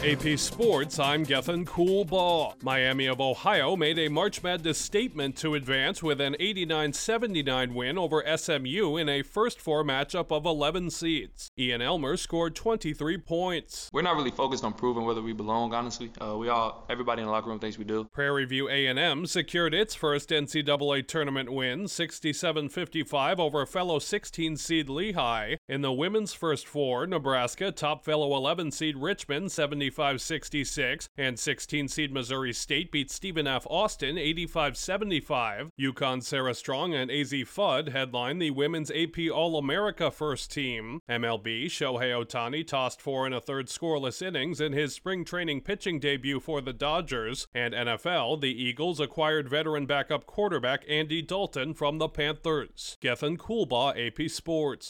AP Sports, I'm Gethin Coolbaugh. Miami of Ohio made a March Madness statement to advance with an 89-79 win over SMU in a first four matchup of 11 seeds. Ian Elmer scored 23 points. We're not really focused on proving whether we belong, honestly. Everybody in the locker room thinks we do. Prairie View A&M secured its first NCAA tournament win, 67-55 over fellow 16-seed Lehigh. In the women's first four, Nebraska topped fellow 11-seed Richmond 75-66, and 16-seed Missouri State beat Stephen F. Austin 85-75. UConn Sarah Strong and AZ Fudd headlined the women's AP All-America first team. MLB, Shohei Ohtani tossed 4 1/3 scoreless innings in his spring training pitching debut for the Dodgers. And NFL, the Eagles acquired veteran backup quarterback Andy Dalton from the Panthers. Gethin Coolbaugh, AP Sports.